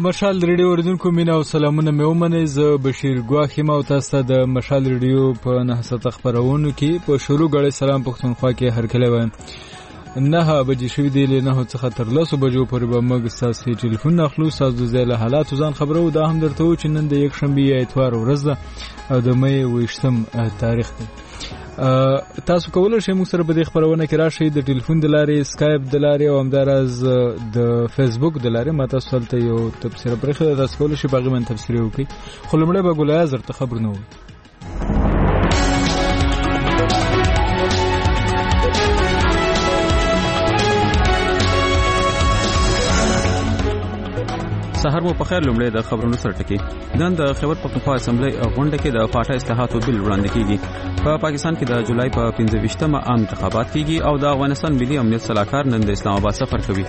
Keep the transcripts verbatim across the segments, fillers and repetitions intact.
مشال ریډیو اوریدونکو مینا او سلامونه مې ومنئ. زه بشیر ګواخ یم او تاسو ته د مشال ریډیو په نهه سوه خپرونو کې په شروع غړي سلام پښتونخوا کې هرکلی وایم. نه بجې شوي دی له نهو څخه تر لسو بجو پورې به موږ ستاسو ټلیفون اخلو، ستاسو د ځای له حالاتو ځان خبرو. دا هم درته وو چې نن د یکشنبې یا اتوار ورځ ده او د مې اوویشتم تاریخ دی. تاسو کولای شئ موږ سره په دې خبرونه کې راشئ د ټلیفون د لارې، سکایپ د لارې او همداراز د فیسبوک د لارې. ما تاسو ته یو تبصره پرېښې ده، تاسو کولای شئ په هغې باندې تبصرې وکړئ. خو لومړی به ګلایاز درته خبرونه ووایي. سهار مو په خیر. لومړی د خبرونو سره ټکی. نن د خیبر پختونخوا اسمبلی غونډه کې د پاټا اصلاحاتو بل وړاندې کیږي. په پا پاکستان کې د جولای په پنځه ویشتمه عام انتخابات کیږي او د افغانستان ملي امنیت صلاحکار نن د اسلام آباد سفر کوي.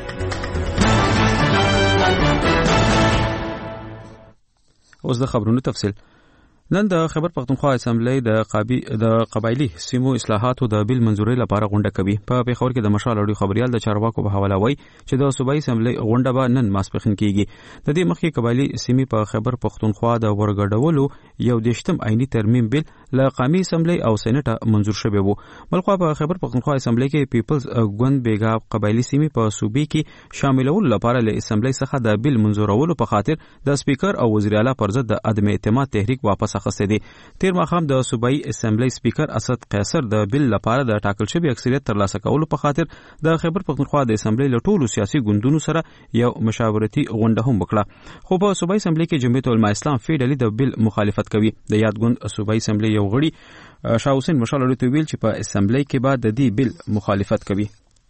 اوس د خبرونو تفصیل. نن د خیبر پختونخوا اسمبلی د قابی د قبایلی سیمو اصلاحاتو د بل منځوري لپاره غونډه کوي. په پیښور کې د مشال اړیو خبريال د چارواکو په حواله وایي چې د صوبایي اسمبلی غونډه به نن ماسپښین کیږي. د دې مخکې قبایلی سیمې په خیبر پختونخوا د ورګډولو یو دیشتم عیني ترمیم بل له قومي اسمبلی او سېنات منظور شوی وو. بلخو په خیبر پختونخوا اسمبلی کې پیپلز ګوند بیګا قبایلی سیمې په صوبې کې شاملول لپاره له اسمبلی څخه د بل منظورولو په خاطر د سپیکر او وزیر اعلی پر ضد د عدم اعتماد تحریک واپس اخیسته دي. تیر ماښام د صوبایي اسمبلی سپیکر اسد قیصر د بل لپاره د ټاکل شوی اکثریت ترلاسه کولو په خاطر د خیبر پختونخوا د اسمبلی له ټولو سیاسي ګوندونو سره یو مشاورتي غونډه هم وکړه. خو په صوبایي اسمبلی کې جمعیت العلماء اسلام فیډلی د بل مخالفت کوي. د یاد ګوند صوبایي اسمبلی یو غړي شاه حسین مشال اړیو ته ویل چې په اسمبلی کې به د دې بل مخالفت کوي.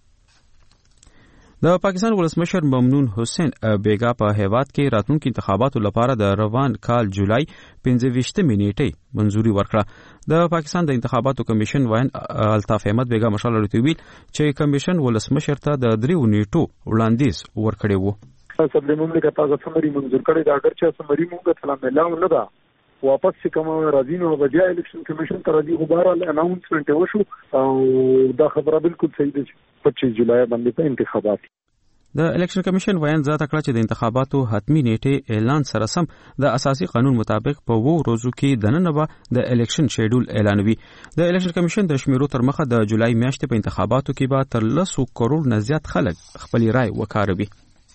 د پاکستان ولسمشر ممنون حسین بیګا په هیواد کې راتلونکي انتخاباتو لپاره د روان کال جولای پنځه ویشتمې نیټې منځوري ورکړه. د پاکستان د انتخاباتو کمیشن وین الطاف احمد بیګا مشال اړیو ته ویل چې کمیشن ولسمشر ته د دریو نیټو وړاندیز ورکړی وو. اسمبلی مملکت هغه سمري منظور کړی دا اگر چې سمري مونږ ته ملاو نه ده واپس چې کوم راځي نو بیا الیکشن کمیشن ته راځي غبار اناونسمنت وشو او دا خبره بالکل صحیح ده چې پچیس جولای باندې په انتخابات. د الیکشن کمیشن وین ذات کړه چې د انتخاباتو حتمی نیټه اعلان سره سم د اساسي قانون مطابق په وو روزو کې د نن به د الیکشن شیډول اعلانوي. د الیکشن کمیشن د شمیرو تر مخه د جولای میاشتې په انتخاباتو کې به تر لسو کروڑ نه زیات خلک خپل رائے وکاروي.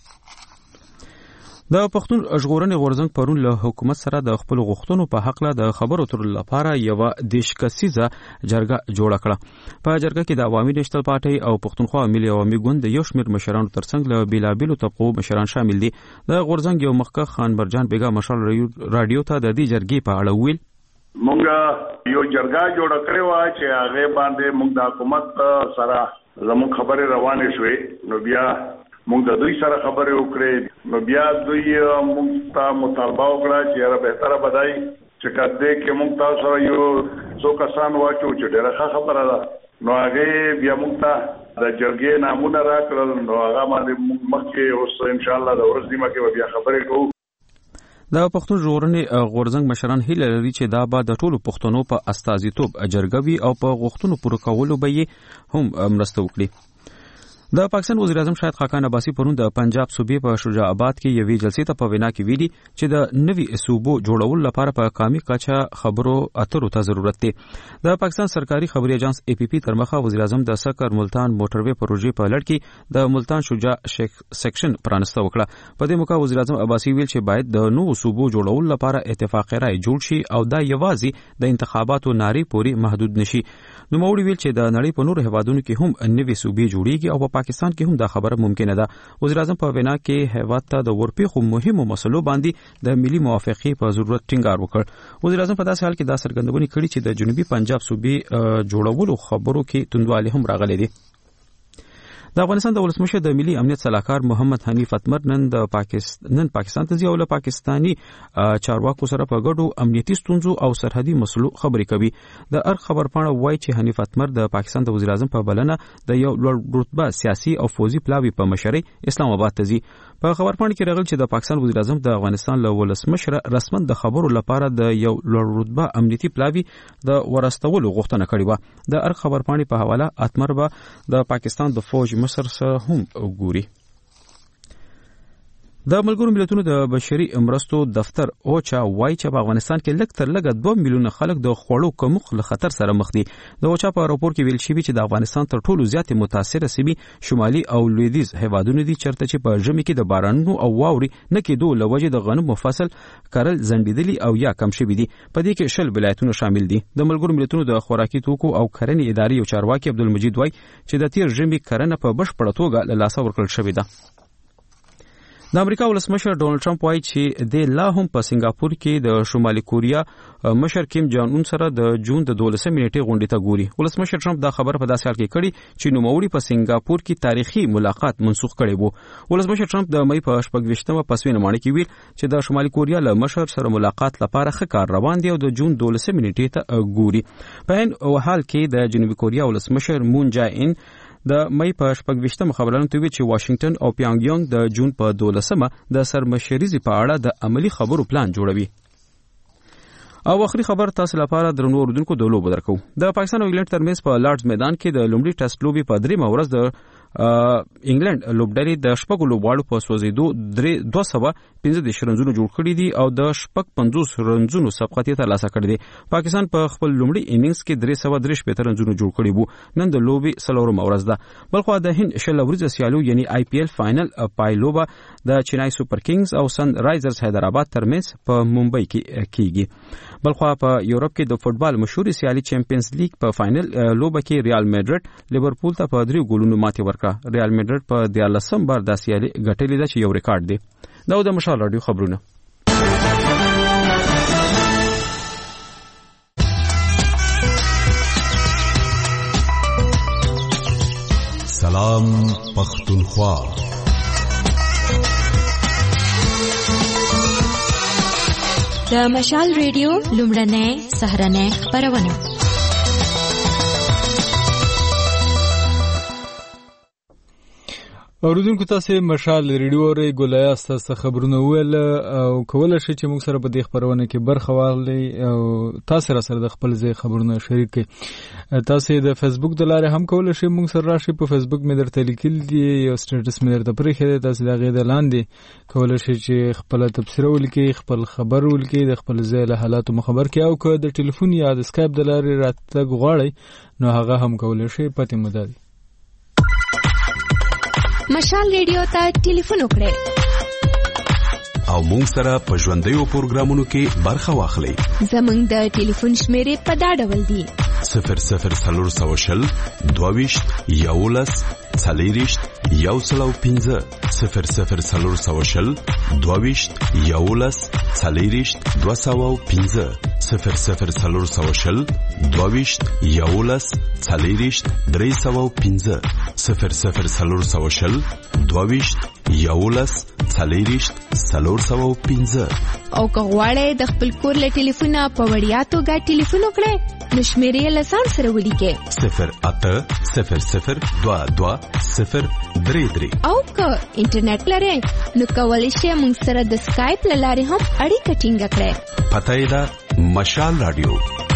د پښتون ژغورنې غورځنګ پرون له حکومت سره د خپل غوښتنو په حق له د خبرو تر لپاره یو دیش کسیزه جرګه جوړه کړه. په جرګه کې د عوامي نېشنل پارټي او پښتونخوا ملي عوامي ګوند د یو شمېر مشرانو ترڅنګ له بیلابیلو طبقو مشران شامل دي. د غورځنګ یو مخکښ خان برجان بیګا مشال رادیو ته د دې جرګې په اړه ویل مونږ یو جرګه جوړه کړې و چې هغه باندې مونږ د حکومت سره زموږ خبرې روانې شوې. نو بیا مونږ د دوی سره خبرې وکړې. نو بیا دوی مونږ ته مطالبه وکړه چې یاره بهتره بدای چې کده کې مونږ تاسو سره یو څو کسان واچو چې ډېره ښه خبره ده. نو هغه بیا مونږ ته د جرګې نامونه راکړل. نو هغه باندې مونږ مخکې اوس ان شاء الله د ورځې مکه بیا خبرې کوو. د پښتون ژغورنې غورځنګ مشران هیله لري چې دا به د ټولو پښتنو په استازیتوب جرګه وي او په غوښتنو پوره کولو به یې هم مرسته وکړي. د پاکستان وزیر اعظم شاهد خاقان عباسي پرون د پنجاب صوبې په شجاع آباد کې یوې جلسې ته په وینا کې ویلي چې د نوي صوبو جوړولو لپاره په قومي کچه خبرو اترو ته ضرورت دی. د پاکستان سرکاري خبري اژانس ای پی پی تر مخه وزیر اعظم د سکر ملتان موټروي پروژې په لړ کې د ملتان شجاع سیکشن پرانسته وکړه. په دې موقع وزیر اعظم عباسي ویل چې باید د نوو صوبو جوړولو لپاره اتفاقي رائے جوړ شي او دا یوازې د انتخاباتو ناری پوري محدود نشي. نو موړي ویل چې د نړۍ په نورو هیوادونو کې هم نوي صوبې جوړیږي او په پاکستان کې هم دا خبره ممکنه ده. وزیر اعظم په وینا کې هیواد ته د ورپېښو مهمو مسلو باندې د ملي موافقې په ضرورت ټینګار وکړ. وزیر اعظم په داسې حال کې دا څرګندونه کړې چې د جنوبي پنجاب صوبې جوړولو خبرو کې توندوالی هم راغلی دی. د افغانستان د ولسمشر د ملي امنیت صلاحکار محمد حنیف اتمر نن د پاکستان نن پاکستان ته ځي او له پاکستاني چارواکو سره په ګډو امنیتي ستونزو او سرحدي مسلو خبرې کوي. د ارګ خبرپاڼه وایي چې حنیف اتمر د پاکستان د وزیر اعظم په بلنه د یو لوړ رتبه سیاسي او فوجي پلاوي په مشرۍ اسلام آباد ته ځي. په خبرپاڼه کې راغلی چې د پاکستان وزیر اعظم د افغانستان له ولسمشر رسما د خبرو لپاره د یو لوړ رتبه امنیتي پلاوي د ورستولو غوښتنه کړې و. د ارګ خبرپاڼې په حواله اتمر به د پاکستان د فوج مصر سره هم ګوري. د ملګرو ملتونو د بشري مرستو دفتر اوچا وایي چې په افغانستان کې لږ تر لږه دوه میلیونه خلک د خوړو کمښت له خطر سره مخ دي. د اوچا په راپور کې ویل شوی چې د افغانستان تر ټولو زیاتې متاثره سیمې شمالي او لویدیځ هیوادونه دي چېرته چې په ژمي کې د بارانونو او واورې نه کېدو له وجې د غنمو فصل کرل ځنډېدلي او یا کم شوي دي. په دې کې شل ولایتونه شامل دي. د ملګرو ملتونو د خوراکي توکو او کرنې ادارې یو چارواکي عبدالمجید وایي چې د تیر ژمي کرنه په بشپړه توګه له لاسه ورکړل شوې ده. د امریکا ولسمشر ډونالد ټرمپ وایي چې د لا هم په سنگاپور کې د شمالي کوریا مشر کیم جان اون سره د جون د دولسمې نیټې غونډې ته ګوري. ولسمشر ټرمپ دا خبر په داسې حال کې کړي چې نوموړي په سنگاپور کې تاریخي ملاقات منسوخ کړي وو. ولسمشر ټرمپ د مې په شپږ ویشتمه په سوینمانه کې ویل چې د شمالي کوریا له مشر سره ملاقات لپاره ښه کار روان دی او د جون دولسمې نیټې ته ګوري. په هین حال کې د جنوبي کوریا ولسمشر مون جای ان د مې په شپږ ویشتمه خبرونه ته وی چې واشنگټن او پیانګ یانګ د جون په دولسمه د سرمشریزي په اړه د عملی خبرو پلان جوړوي. او اخري خبر تاسو لپاره درنو اوردونکو د لوبو درکو. د پاکستان او انګلند ترمنځ په لارډز میدان کې د لومړي ټیسټ لوبي په دریمه ورځ د انګلند لوبډلې د شپږو لوبغاړو په سوځېدو دوه سوه پنځه دېرش رنزونه جوړ کړي دي او د شپږ پنځوس رنزونو سبقت یې ترلاسه کړی دی. پاکستان په خپل لومړي انینګز کې درې سوه درې شپېته رنزونه جوړ کړي وو. نن د لوبې څلورمه ورځ ده. بلخوا د هند شل ورځې سیالو یعنی آی پی ایل فائنل پایلوبه د چنای سوپر کینګز او سن رایزرز حیدرآباد ترمنځ په ممبئی کې کیږي. بلخوا په یورپ کې د فوتبال مشهور سیالي چیمپیونز لیگ په فائنل لوبه کې ریال میډرډ لیورپول ته په درې ګولونو ماتې ورکړه. ریال میډرډ په دیارلسم بار د سیالي ګټلې ده چې یو ریکارډ دی. دا د مشال رادیو خبرونه. سلام پختونخوا. د مشال ریډیو لومړنۍ سهرنۍ خبرونه. اوریدونکو تاسو مشال ریډیو اورئ ګولیا ستاسو خبرونه ویل او کولای شئ چې موږ سره په دې خبرونه کې برخه واخلئ او تاسو را سره د خپل ځای خبرونه شریک کړئ. تاسو د فیسبوک د لارې هم کولای شئ موږ سره راشئ. په فیسبوک مې درته لیکل دي یو سټیټس مې درته پرېښی دی. تاسو د هغې د لاندې کولای شئ چې خپله تبصره ولیکئ، خپل خبر ولیکئ، د خپل ځای له حالاتو مو خبر کړئ او که د ټلیفون یا د سکایپ د لارې راتګ غواړئ نو هغه هم کولای شئ. پاتې مو دا دی مشال ریډیو ته ټلیفون وکړئ او مونږ سره په ژوندیو پروګرامونو کې برخه واخلئ. زمونږ د ټلیفون شمیرې په دا ډول دي: صفر صفر څلور سوه شل دوه ویشت یولس څلېرویشت یو سل او پنځه صفر صفر څلور سوه شل دوه ویشت یولس څلېرویشت دوه سوه او پنځه صفر صفر څلور سوه شل دوه ویشت یولس څلېرویشت درې سوه او پنځه صفر صفر څلور سوه شل دوه ویشت یولس څلېرویشت څلور سوه او پنځه. او که غواړئ د خپل کور له ټلیفونه په وړیا توګه ټلیفون وکړئ نو شمیرې یې له ځان سره ولیکئ: صفر اته صفر صفر دوه دوه صفر درې درې. او که انټرنیټ لرئ نو کولی شئ موږ سره د سکایپ له لارې هم اړیکه ټینګه کړئ. پته یې ده مشال رادیو.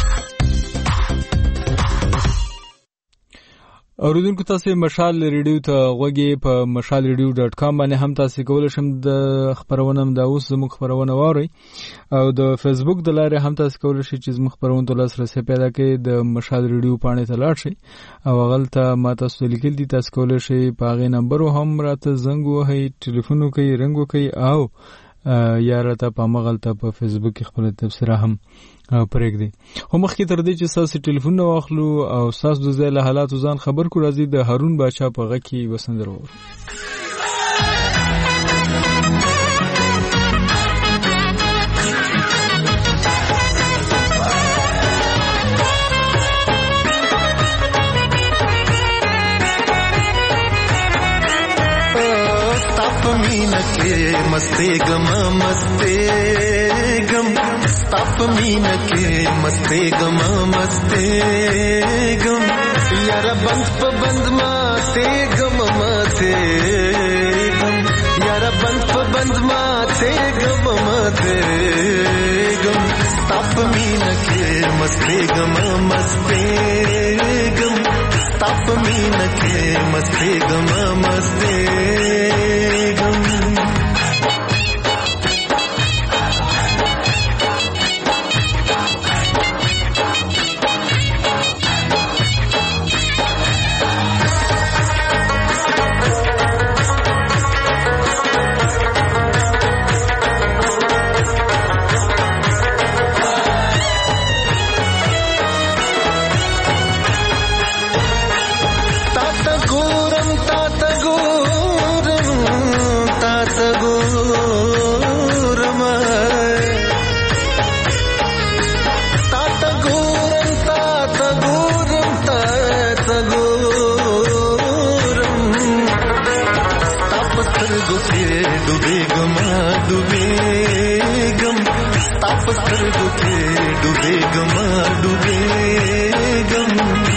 اوریدونکو تاسو مشال ریډیو ته غوږی په مشال ریډیو ډاټ کام باندې هم تاسو کولای شئ د خبرونه د اوس زموږ خبرونه واورئ او د فیسبوک د لارې هم تاسو کولای شئ چې زموږ خبرونه ته لاسرسي پیدا کړئ. د مشال ریډیو پاڼې ته لاړ شئ او هغلته ما تاسو لیکل دي تاسو کولای شئ په هغې نمبر هم راته زنګ ووهئ، ټلیفون وکړئ، رنګ وکړئ او یا راته په همغلته په فیسبوک کې خپله تبصره هم پرېږدئ. خو مخکې تر دې چې ستاسو ټلیفونونه واخلو او ستاسو د ځای له حالاتو ځان خبر کړو راځئ د هارون باچا په غږ کې یوه سندره واورو. मीना के मस्ते गम मस्ते गम ताप मीना के मस्ते गम मस्ते गम यार बंद प बंद माते गम माते गम यार बंद प बंद माते गम माते गम ताप मीना के मस्ते गम मस्ते गम ताप मीना के मस्ते गम मस्ते गम سترګو کې ډوبېږم ډوبېږم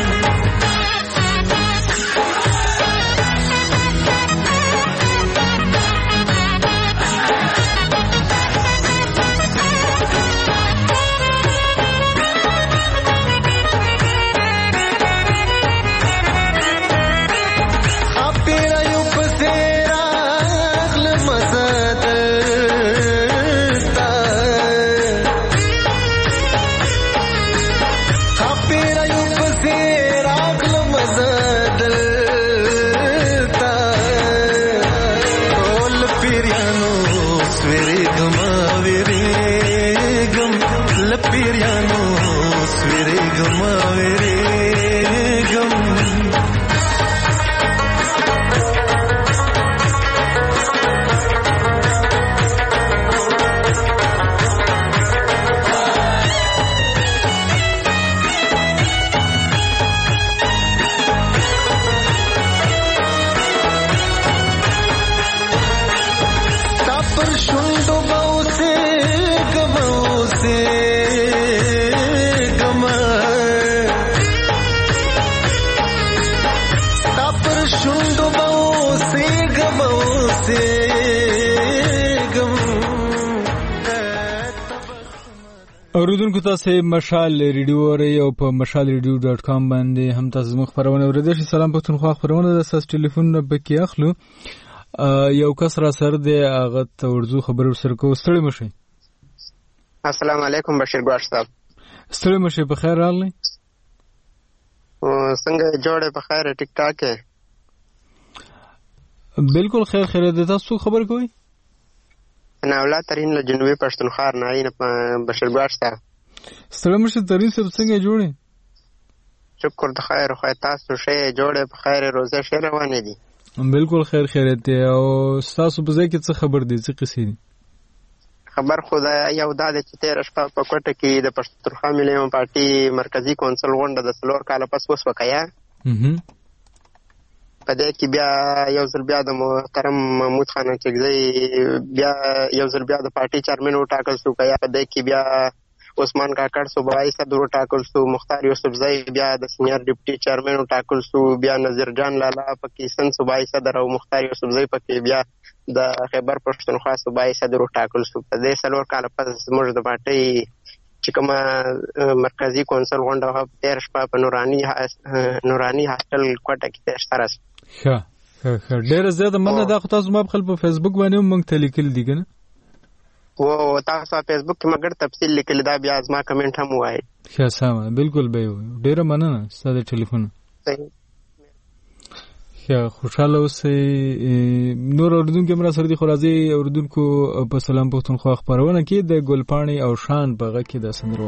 اوریدونکو تاسو مشال ریډیو اورئ او په مشال ریډیو ډاټ کام باندې هم تاسو مخ خبرونه اوریدئ. سلام پښتونخوا خبرونه د ساس ټلیفون نه بکی اخلو. یو کس را سره دی هغه ته اردو خبرو سره کو. ستړي مشي. السلام علیکم بشیر ګوش صاحب. ستړي مشي په خیر راغلی. څنګه جوړه په خیر ټیک ټاک ہے؟ بالکل خیر خیر ده. تاسو خبر کوئ؟ انا اولاد ترین له جنوبي پښتونخوا نه نه بشیر ګوش صاحب. ستړي مشي ترین څه څنګه جوړه؟ شکر د خیر خو تاسو شه جوړه په خیر روزه شه روانه دي. بالکل خیر خیریت دی. او تاسو په ځای کې څه خبر دي؟ څه قصې دي؟ خبر خدا یو دا د چې تیر شپه په کوټه کې د پښتونخوا ملي پارټي مرکزی کونسل غونډه د څلور کال پس وس وکیا. په دې کې بیا یو ځل بیا د محترم محمود خان چغزی بیا یو ځل بیا د پارټي چیرمن وټاکل شو. کیا په دې کې بیا عثمان کاکړ صوبایي صدر وټاکل شو. مختار یوسفزئی بیا د سینیئر ډیپټي چیرمن وټاکل شو. بیا نذیر جان لالا پاکستان صوبایي صدر او مختار یوسفزئی پکې بیا د خیبر پښتونخوا صوبایي صدر وټاکل شو. په دې څلور کال پس موږ د پارټي چې کومه مرکزی کونسل غونډه تیر شپه په نورانی نورانی هاسټل کوټه کې تیر سره. ښه ښه ښه ډېر زیاته مننه. دا خو تاسو ما خپل په فیسبوک باندې هم موږ ته لیکل دي کنه؟ و تاسو په فیسبوک کې مګر تفصیل لیکل دا بیا ازما کمنټ هم وای. ښه سم بالکل به ډېر مننه ستاسو ټلیفون. ښه خوشاله اوسئ. نور اوردونکو مرا سره دي خو راځي اوردونکو په سلام پښتونخوا خبرونه کې د ګلپاڼي او شان بغه کې د سندرو.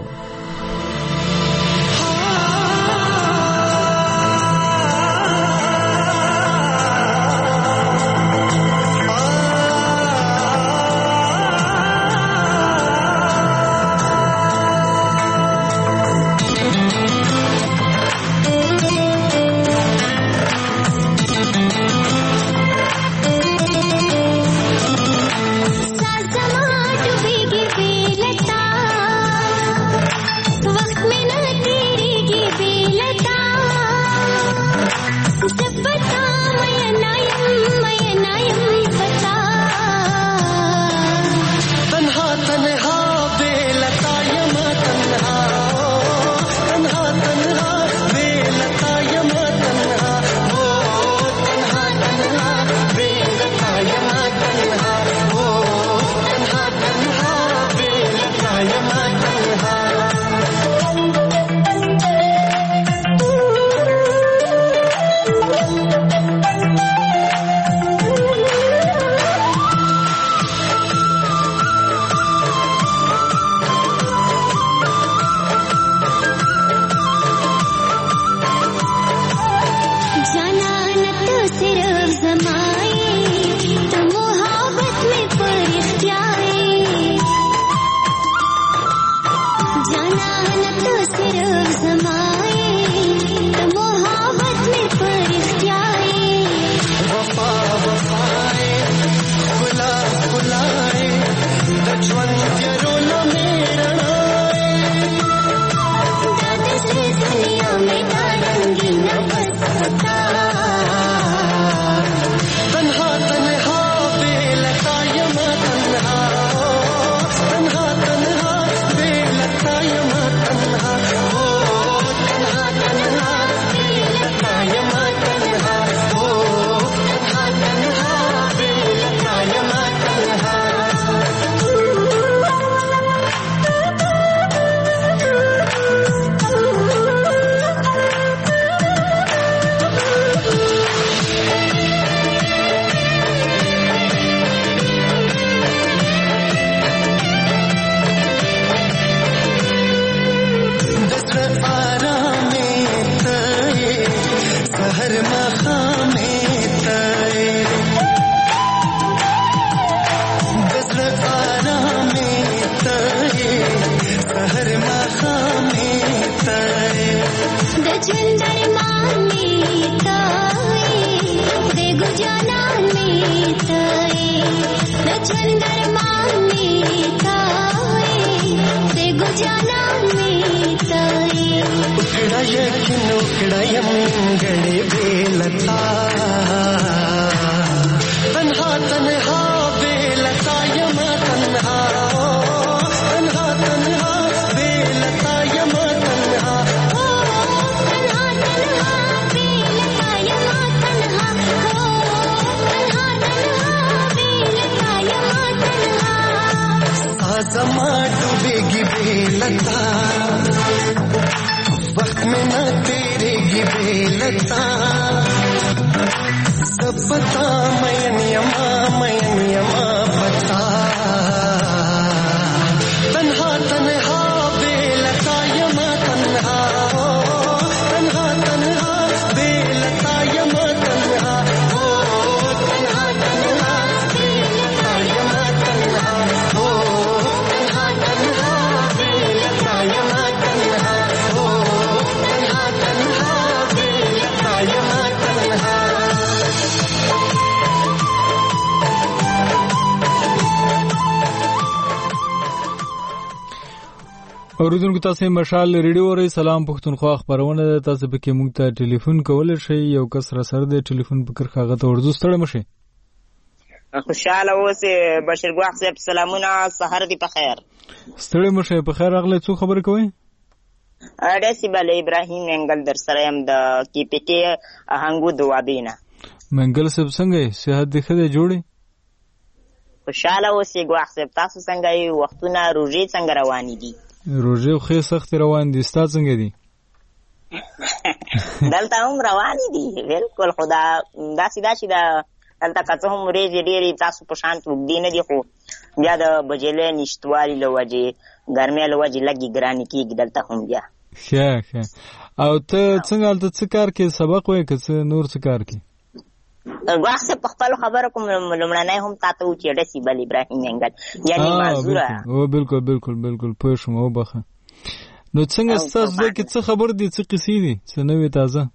ژوند تیرونه مې رڼا اوریدونکو تاسو مشال ریډیو اورئ. سلام پښتونخوا خبرونه ده. تاسو پکې موږ ته ټلیفون کولای شئ. یو کس را سره د ټلیفون په کرخه غته ورزو ستړی مشي. خوشاله اوسه بشیر ګواخ صاحب سلامونه سحر دی په خیر. ستړی مشي په خیر اغله څو خبر کوي؟ اړه سی بل ابراهیم منګل در سره يم د کی پی کې اهنګو دوابینا. منګل صاحب څنګه صحت دې خده جوړي؟ خوشاله اوسه ګواخ صاحب تاسو څنګه یو وختونه روزي څنګه روان دي؟ روزه خو سخت روان دي. ستا څنګه دي؟ دلته هم روان دي بالکل. خدا دا سیدا چې دا دلته کته هم ریږي ډېری تاسو په شان وګدي نه دي خو بیا د بجلې نشټوالي لوجه ګرمه لوجه لګي ګرانی کیږي دلته هم بیا. ښه ښه. او ته څنګه دلته څه کار کې سبق وای که څه نور څه کار کې؟ واخه په خپل خبره کوم لمړنه هم تاسو چې ډسی بل ابراهیم منګل یعنی معذوره. او بالکل بالکل بالکل پوه شوم. او بخه نو څنګه تاسو کې څه خبر دي څه قصې دي څه نوې تازه؟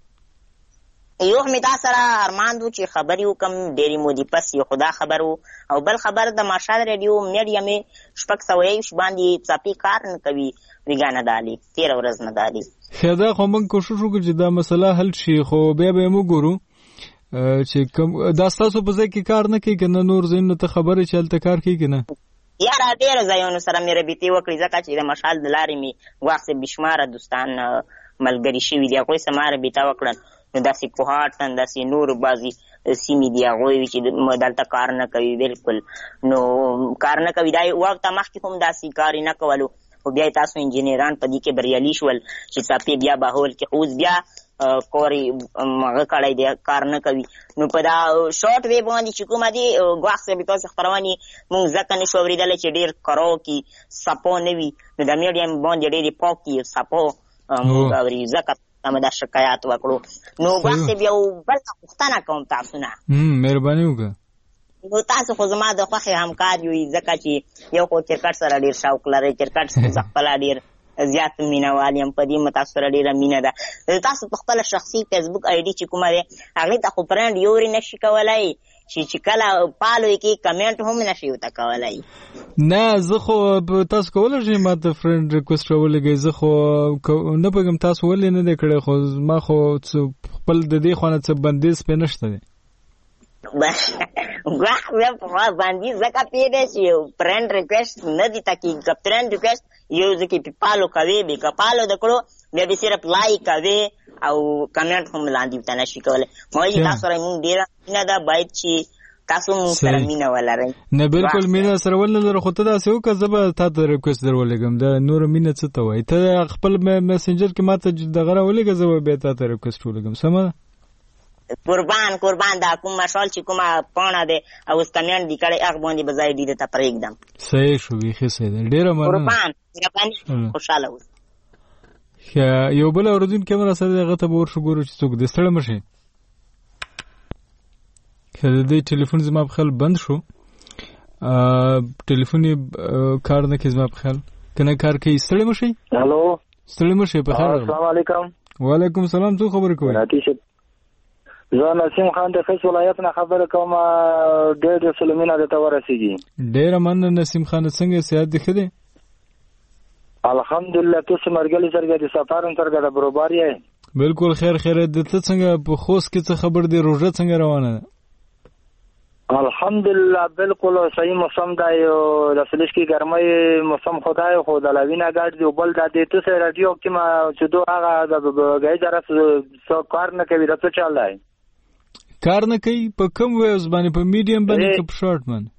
یو می دا سره ارمان دو چې خبري وکم ډېری مودي پس یو خدا خبرو او بل خبر د مارشال ریډیو میډیا می شپږ سوې ش باندې چاپی کار نه کوي ویګانه دالي تیر ورځ نه دالي. خدا خو موږ کوشش وکړو چې دا مسله حل شي خو بیا به موږ ګورو چې کوم دا تاسو په ځای کې کار نه کوي کنه نور زین ته خبره چلته کار کوي کنه یاره ډېر ځایونو سره مې رابطې وکړې ځکه چې د مشال د لارې مې وخت بشماره دوستان ملګري شوي دي هغوی سره ما رابطه وکړل نو داسې کوهاټ داسې نور بعضې سیمې دي هغوی چې دلته کار نه کوي بالکل نو کار نه کوي دا وخت مخکې هم داسې کار یې نه کولو خو بیا تاسو انجینران په دې کې بریالي شول چې څاپې بیا بهول کې اوس بیا کوري مغه کړای دی کار نه کوي نو په دا شارټ وی باندې چې کومه دی غواخ سه به تاسو خبرونه مونږ ځکه نشو ورېدل چې ډیر کرو کی سپو نوي نو د میډیم باندې ډیر پاکي سپو مونږ اوري ځکه تم دا شکایت وکړو نو غواخ سه بیا بل پښتنه کوم تاسو نه هم مهرباني وکړه نو تاسو خو زما د خوخه همکار یو ځکه چې یو خو کرکټ سره ډیر شوق لري کرکټ څخه خپل ډیر زیات مینوال یم په دې متاثر ډیره مینه ده تاسو په خپل شخصي فیسبوک آی ډي چې کومه ده هغه ته خو فرند یوري نشي کولای چې چې کله پالو کې کمنټ هم نشي وتا کولای نه زه خو تاسو کولای شئ ما ته فرند ریکوست راولګي زه خو نه پګم تاسو ولې نه کړی خو ما خو خپل د دې خونه څه بندیز په نشته دي غواخ په باندې زکه پیډه شي فرند ریکوست نه دي تکي فرند ریکوست یو ځکه په پالو کوي به کپالو دکړو بیا به صرف لایک کوي او کمنټ هم لاندې وته نشي کولای مې تاسو سره مونږ ډیر نه دا باید چې تاسو مونږ سره مینه ولرئ نه بالکل مینه سره ولر خو ته دا سې وکړه زه ته ته ریکوست درولګم دا نور مینه څه ته وای ته خپل میسنجر کې ماته دغه راولګه زه به ته ته ریکوست ولګم سم قربان قربان دا کوم مشال چې کومه پونه ده او سکمن دي کړي هغه باندې بځای دي ته پر एकदम صحیح شو ویخه سي ډیره مننه قربان قربان خوشاله اوس یو بل اوردون کیمرا سره هغه ته ورشو ګورو چې څوک د ستړی مشي کله دې ټلیفون زما په خل بند شو ټلیفون کار نه کې زما په خل کنه کار کې ستړی مشي هالو ستړی مشي په خیر السلام علیکم وعلیکم السلام. څو خبرې کوئ؟ زه نسیم خان د خوست ولایت نه خبره کوم. ډېر سلامونه درته ورسېږي. ډېره مننه نسیم خان. څنګه صحت دې ښه دی؟ الحمدلله. تاسو مرګلي سره د سفر سره د برابر یې؟ بالکل خیر خیر. د ته څنګه په خوست کې څه خبر دی؟ روژه څنګه روانه ده؟ الحمدلله بالکل صحیح موسم دی. د سلیش کې ګرمۍ موسم خدای خو د لوینه ګاډ دی بل د دې ته رادیو کې ما چې دوه هغه د غي درس څو کار نه کوي. د څه چل دی؟ کار نه کوي په کوم ویوز باندې؟ په میډیم باندې که په شارټ باندې؟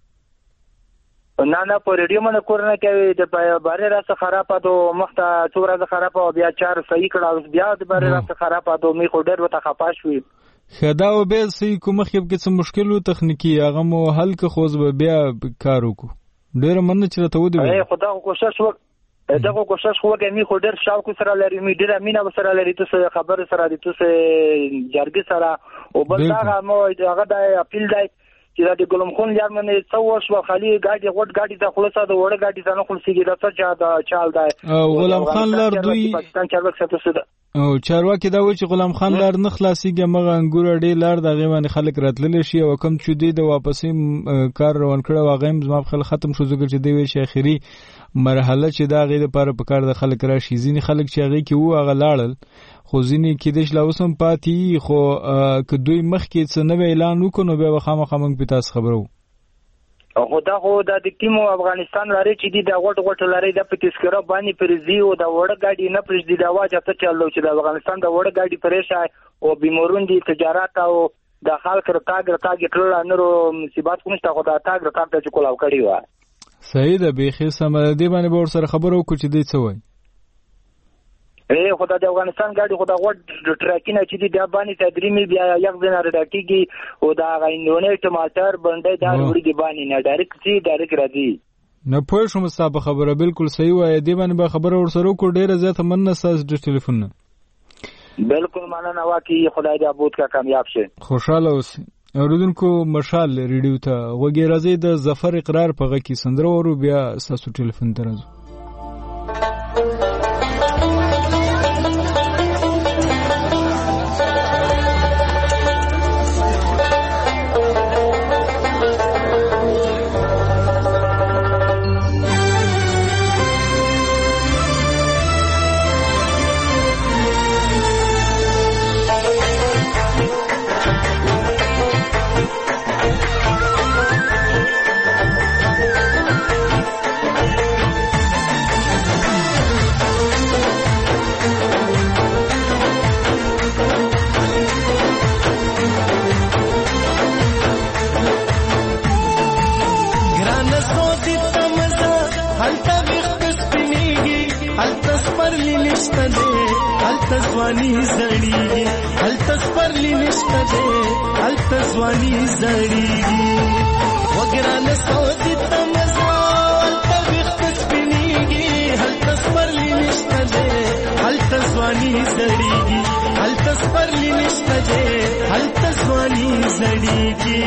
نه نه په ریډیو باندې کور نه کوي. د بارے راس خراب دو مخته څو ورځې خراب او بیا چار صحیح کړه بیا د بارے راس خراب دو می خو ډېر وته خپاش وي. خدا او به صحیح کومه خیب کې څه مشکل او تخنیکی هغه مو حل که خوز به بیا کار وکړو. ډېر مننه چې راته ودی. اے خدا کوشش وک دغه کوشش خو وګمی خو ډېر شاوق سره لري. می ډېر امینه سره لري. تاسو خبر سره دي تاسو جرګي سره او بل هغه مو هغه د اپیل دی چې د ګلم خون یار منه څو وشو خالي ګاډي غټ ګاډي ته خلاصه د وړ ګاډي ته نه خلاصيږي. د څه چا د چال دی غلام خان لار دوی پاکستان چارواک ساتو او چارواکي دا و چې غلام خان لار نه خلاصيږي. مغه انګور ډې لار دغه باندې خلک راتلل شي او کم چې دی د واپسې کار روان کړه واغې زما خل ختم شو. زګر چې دی وی شي اخري مرحله چې دا غي لپاره په کار د خلک راشي. ځینې خلک چې هغه کې وو هغه لاړل خو ځینې کې د شلاوسم پاتې خو که دوی مخ کې څه نو اعلان وکړو به خامخا موږ په تاسو خبرو. خو دا خو د ټیمو افغانستان لري چې دی د غټ غټ لري د پتیسکرا باندې پرزي او د وړ ګاډي نه پرځ دی دا واجه ته چلو چې د افغانستان د وړ ګاډي پرېښه او بیمورون دي تجارت او د خلک رتاګ رتاګ ټول نورو مصیبات کومشته خو دا تاګ رتاګ ته کولاو کړی و. صحیح ده. به خې سم دی باندې به ور سره خبرو کو چې دی څه وای. اے خدا د افغانستان ګاډي خدا غوډ ټراکینه چې دی د باندې تدریمي بیا یو ځین راټیږي او دا غینونه ټماټر بنډي دا وړي دی باندې نه ډایرکټ سي ډایرکټ راځي. نه پوه شوم صاحب خبره بالکل صحیح وای. دی باندې به خبره ور سره کو ډیره زیاته مننه ساز د ټلیفون نه. بالکل مننه واکي خدای دې ابوت کا کامیاب شه. خوشاله اوسئ. اوریدونکو مشال ریډیو ته وګی راځي د ظفر اقرار په غکی سندرو ورو بیا ساسو ټلیفون ته راځو. التزوانی زړیږي التزپرلی نشته ده التزوانی زړیږي وګران سعودي تمزا التوخت سپینیږي التزپرلی نشته ده التزوانی زړیږي التزپرلی نشته ده التزوانی زړیږي.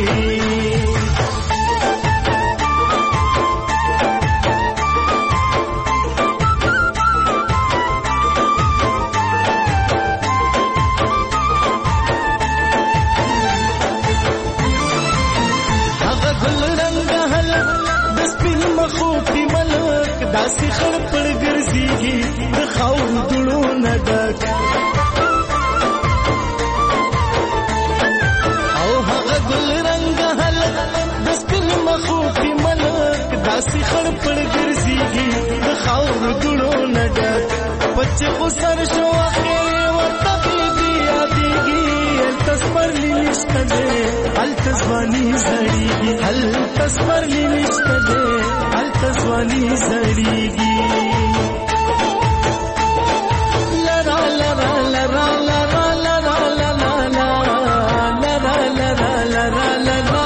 داسې خړ پړ ګرځيږي د خاور دړو نه ډک او هغه ګل رنگ هلک د سپین مخوتي ملک داسې خړ پړ ګرځيږي د خاور دړو نه ډک بچ خو سر شو اخر ورته بي ياديږي التزپرلی نشته ده التزوانی زړیږي التزپرلی نشته ده التزوانی زړیږي. لرا لرا لرا لرا لرا لرا لرا لرا لرا لرا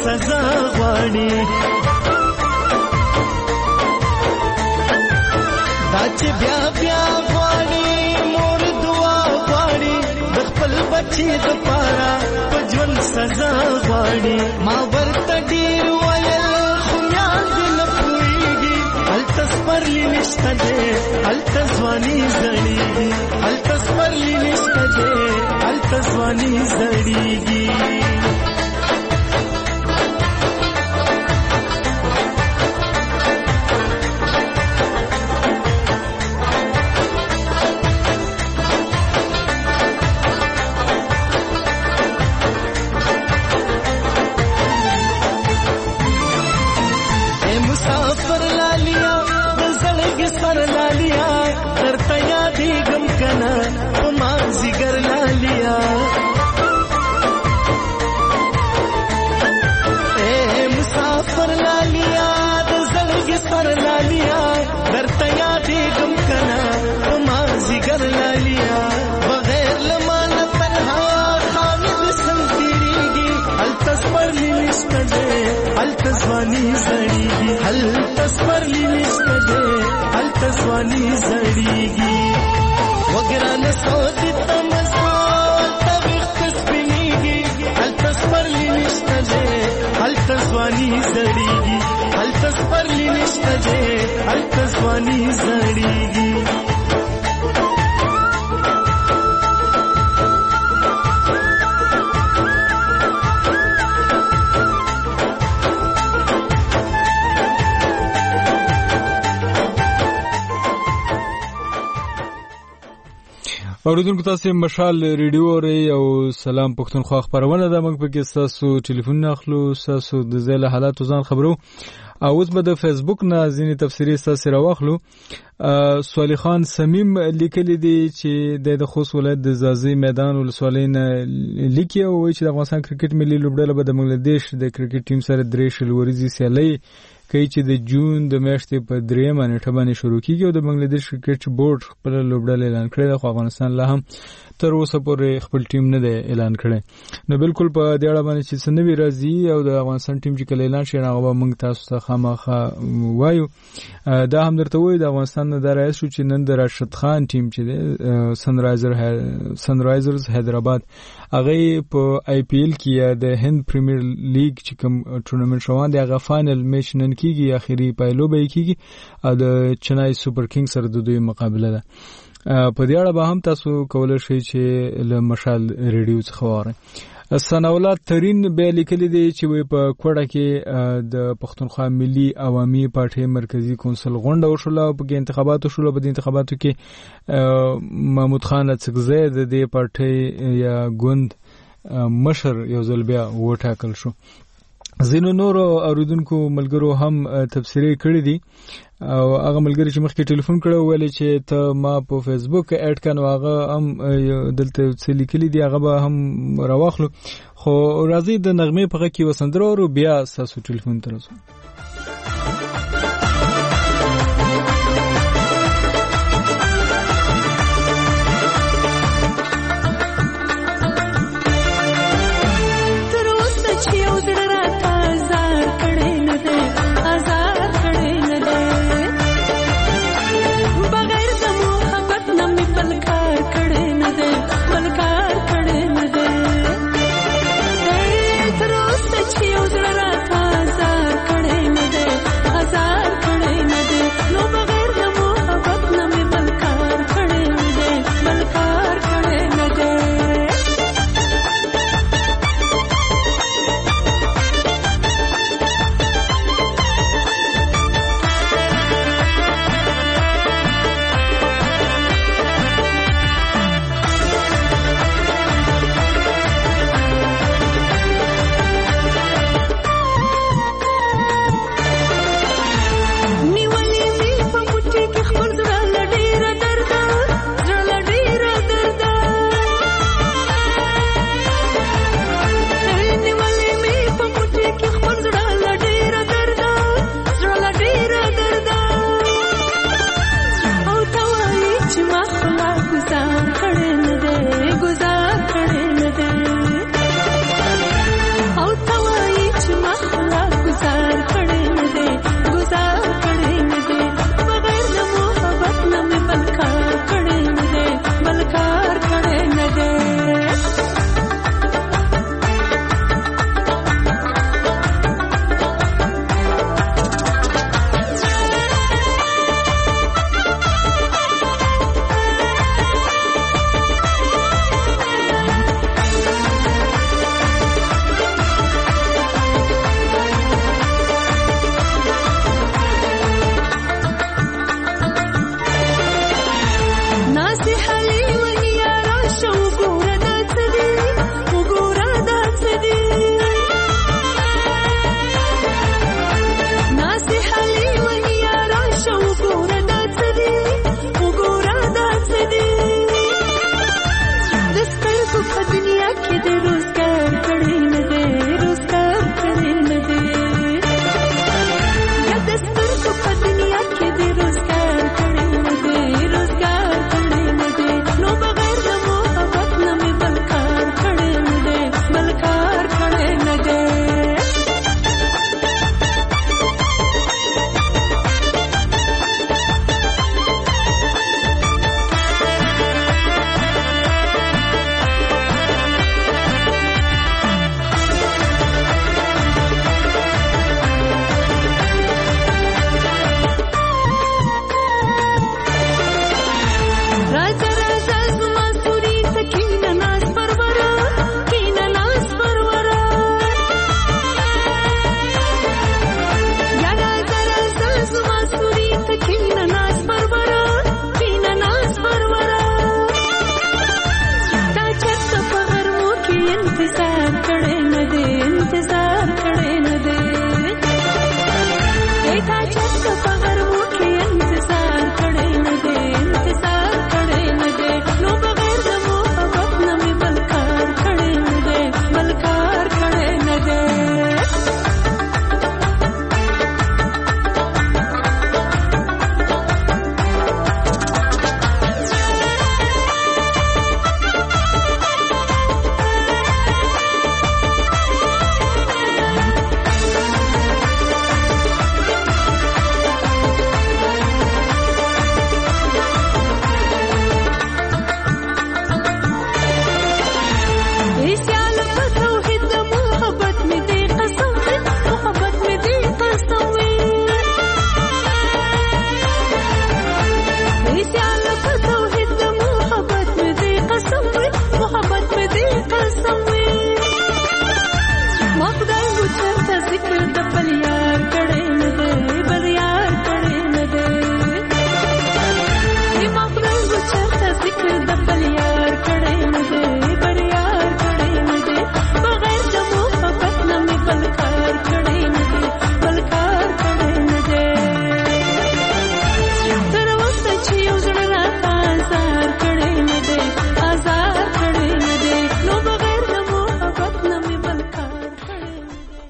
سزا غواړي دا چې بیا بیا غواړي مور دعا غواړي د خپل بچي د پاره په ژوند سزا غواړي ما ورته ډیر ویل خو یاد نه پوهېږي هلته سپرلي نشته دی هلته ځواني زړېږي هلته سپرلي نشته دی هلته ځواني زړېږي ځواني زړېږي هلته سپرلي نشته دی هلته ځواني زړېږي وګرانه سودې ته مزه هلته ویښته سپینېږي هلته سپرلي نشته دی هلته ځواني زړېږي هلته سپرلي نشته دی هلته ځواني زړېږي اوریدونکو تاسو مشال ریډیو اورئ او سلام پښتونخوا خبرونه ده موږ پکې تاسو ټلیفون اخلو تاسو د ځله حالات ځان خبرو او اوس به د فیسبوک نه ځینې تفسیري تاسو راوخلو صالح خان سمیم لیکلی دی چې د خوست ولایت د زازي میدان ولسوالۍ نه لیکي او چې د افغانستان کرکټ ملي لوبډله به د بنگلاديش د کرکټ ټیم سره درې شل ورځې سیالي کوي چې د جون د میاشتې په دریمه نیټه باندې شروع کیږي او د بنگلاديش کرکټ بورډ خپل لوبډله اعلان کړې ده خو افغانستان لا هم تر اوسه پورې خپل ټیم نه دی اعلان کړی نو بالکل په دې اړه باندې چې سنوي راځي او د افغانستان ټیم چې کله اعلان شي هغه به موږ تاسو ته خامخا وایو دا هم درته وایي د افغانستان نه د رئیس شو چې نن د راشد خان ټیم چې دی سنرایزر سنرایزرز حیدرآباد هغه په آی پی ایل کې د هند پریمیر لیګ چې کوم ټورنمنت روان دی هغه فائنل میچ نن کیږي اخیری پایلو به کیږي او د چنای سوپر کینګ سره د دوی مقابله ده په دې اړه به هم تاسو کولای شئ چې له مشال ریډیو څخه واورئ سناولات ترين به لیکلي دي چې په کوړه کې د پښتونخوا ملي عوامي پارټي مرکزی کونسل غونډه وشوله په انتخاباتو شوله په انتخاباتو کې محمود خان اڅکزی د دې پارټي یا ګوند مشر یو ځل بیا وټاکل شو زینو نور اوریدونکو ملګرو هم تفسیری کړی دي او هغه ملګری چې مخکې ټلیفون کړو ویل چې ته ما په فیسبوک اډ کړو هغه هم دلته څه لیکلي دي هغه به هم راوخلو خو راځي د نغمه په کې وسندرو او بیا تاسو ټلیفون ترسو کړه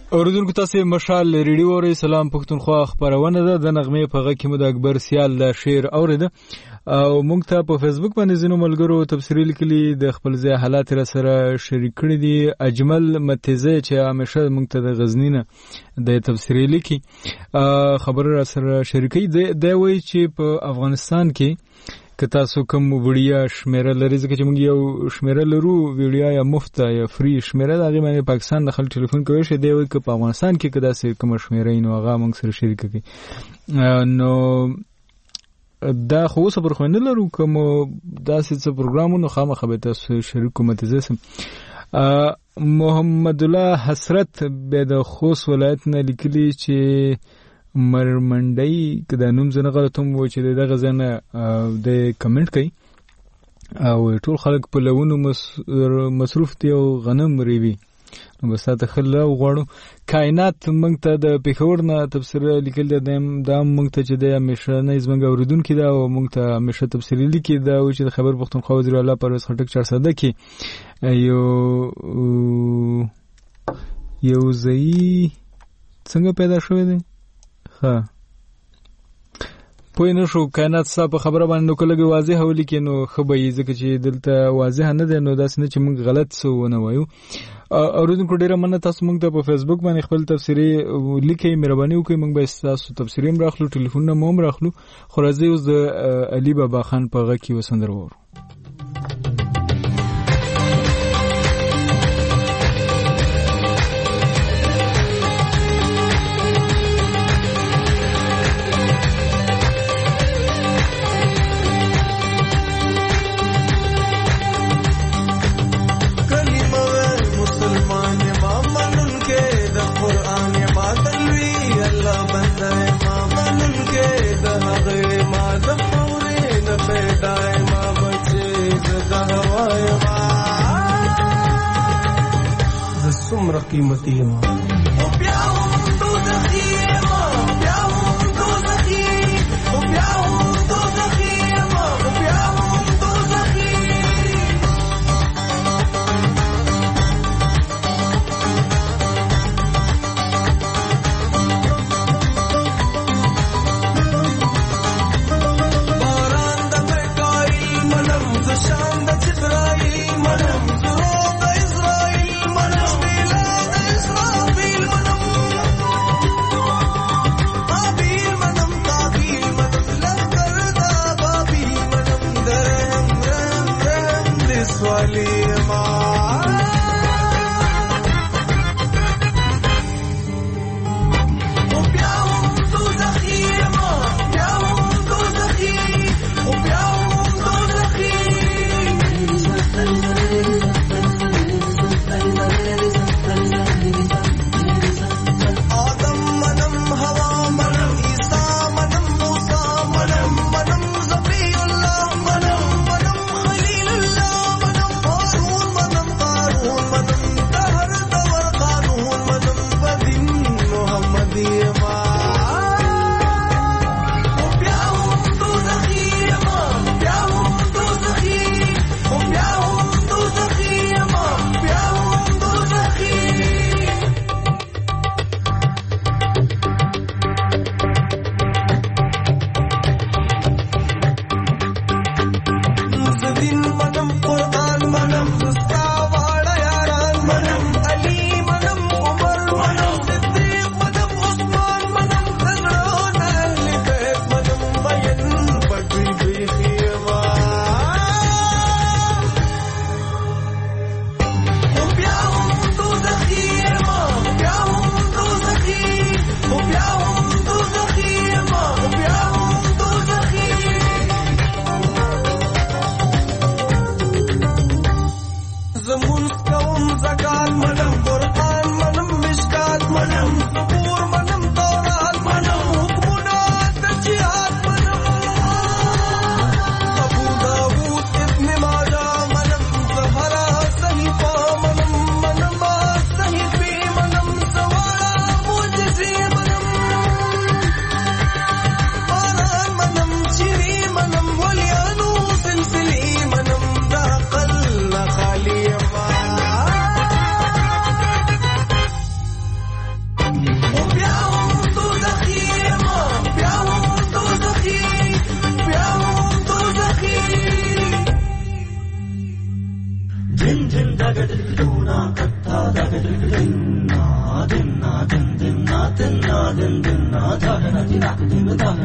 اوریدونکو تاسو مشال ریډیو اورئ. سلام پښتونخوا خبرونه ده د نغمه په غږ کې مو د اکبر سیال د شعر اوریده او موږ ته په فیسبوک باندې زینو ملګرو تفسیری لیکلي د خپل ځای حالات را سره شریک کړي دي. اجمل متزه چې همیشه موږ ته د غزنی نه د تفسیری لیکي خبر را سره شریکي دی وایي چې په افغانستان کې که تاسو کوم ویډیو شمیره لرئ ځکه چې موږ یو شمیره لرو ویډیو یا مفت یا فری شمیره د هغې باندې پاکستان د خلک ټلیفون کولی شي دی وایي که په افغانستان کې که داسې کومه شمیره وي نو هغه موږ سره شریکه کړي. نو دا خو اوسه پر خو نه لرو که مو داسې څه پروګرامونه خامخا به تاسو شریک کوم متزه سم. محمد الله حسرت بیا د خوست ولایت نه لیکلي چې مرمنډۍ که دا نوم زه نه غلط هم و چې دغه ځای نه د کمنټ کوي او ټول خلک په لونو مصروف دي او غنم ریبي. نو بس تاته ښه له غواړو. کائنات موږ ته د پېښور نه تبصره لیکل دی دا موږ ته چې دی همیشنی زموږ اورېدونکي ده او موږ ته همیشه تبصرې لیکي دا و چې د خیبر پښتونخوا وزیر اعلی پرویز خټک چارسده کې یو یو ځایي څنګه پیدا شوی دی ها پوه نه شو. کائنات صاحب په خبره باندې نو که لږ واضح ولیکې نو ښه به وي ځکه چې دلته واضح نه دی نو داسې نه چې موږ غلط څه ونه وایو. اورېدونکو ډېره مننه تاسو موږ ته په فیسبوک باندې خپل تبصرې لیکئ مهرباني وکړئ موږ به ستاسو تبصرې هم راخلو ټلیفونونه مو هم راخلو. خو راځئ اوس د علي بابا خان په غږ کې یوه سندره واورو. سمره قیمتي ما او بیا هم دوزخي ما بیا هم دوزخي او بیا هم دوزخي ما او بیا هم دوزخي باران د میکائیل منم ز شان د جبرائیل منم زرو د اسرائیل منم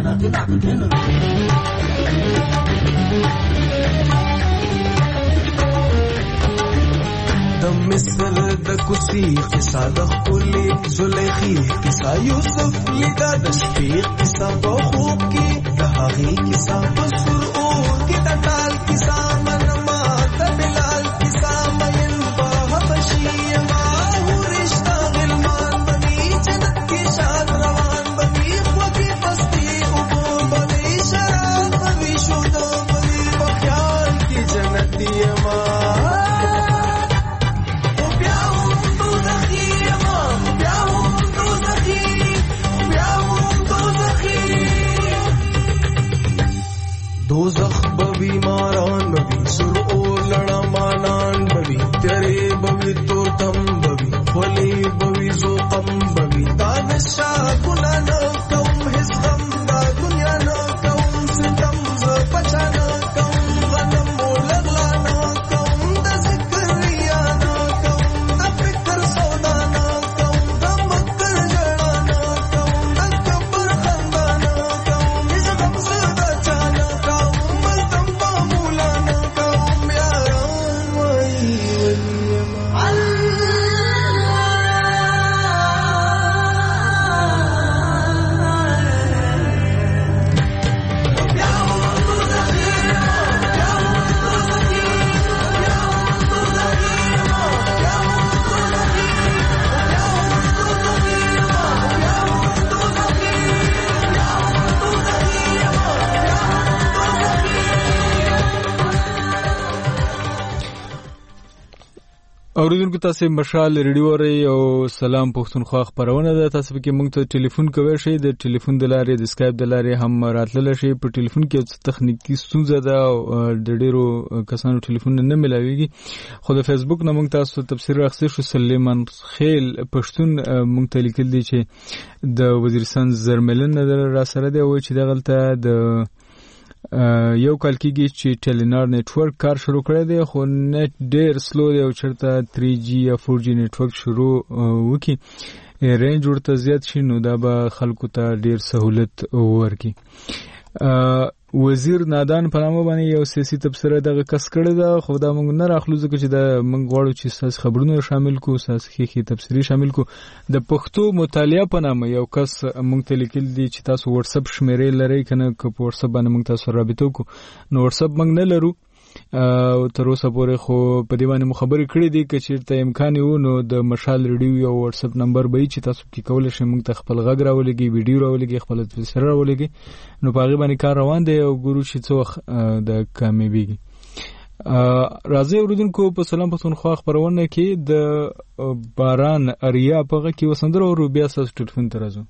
د مصر د کوسی قصه د خولي زلیخی قصه یوسف لیدا د شپې قصه په خوب کې د هغې قصه په سر اور کې د ټال قصه منما د بلال قصه مین په حبشي ما ورشتہ غلمان بني جنت کې شاد روان بني خوږی پستی او بني شراب بني شود بني په خیال کې جنتی ما دوزخ بوی ماران بوی سر اور لڑا مانان بوی تیرے بوی تورتم بوی خلی بوی زوقم بوی دانشاہ گناہ نہ کم حسم دا دنیا نہ کم ستم ز پچا نہ کم غنم لغلا نہ کم دا ذکر ریا نہ کم دا فکر سودا نہ کم دا مکر جڑا نہ کم دا کبر خندا نہ کم اس غم زدہ چانا اوریدونکو تاسو مشال ریډیو ری او سلام پښتونخوا خبرونه ده. تاسو کې موږ ته ټلیفون کوئ شئ د ټلیفون د لارې د اسکایپ د لارې هم راتلل شي. په ټلیفون کې تخنیکی ستونزه ده او د ډیرو کسانو ټلیفون نه ملاويږي. خو د فیسبوک نه موږ تاسو تفسیر راخصه شو سلیمان خیل پښتون موږ ته لیکل دي چې د وزیرستان زرملن را سره دی او چې دغلته د یو کال کېږي چې ټیلینار نیټورک کار شروع کړی دی خو نت ډیر سلو دی او چرته تھری جی یا فور جی نیټورک شروع وکړي رینج ورته زیات شي نو دا به خلکو ته ډیر سہولت ورکړي. وزیر نادان په نامه باندې یو سیاسي تبصره دغه کس کړی دا خو دا موږ نه راخلو ځکه چې دا موږ غواړو چې تاسو خبرونه شامل کو تاسو کې تفسیری شامل کو. د پښتو مطالعه په نامه یو کس موږ ته لیکل دي چې تاسو واتس اپ شمیرې لرئ کنه که په واتس اپ باندې موږ تاسو رابطه کو نو واتس اپ موږ نه لرو او تر اوسه پورې خو په دې باندې مخابره کړې دي چې چیرته امکان وو نو د مشال ریډیو یو واتس اپ نمبر به چې تاسو کې کولای شئ موږ ته خپل غږ راولېږي ویډیو راولېږي خپل تفسیر راولېږي نو په هغه باندې کار روان دی او ګورو چې څو د کامیابیږي. راځي اوریدونکو په سلام پښتونخوا خبرونه کې د باران اریا په کې وسندره او بیا تاسو ټلیفون ته راځو.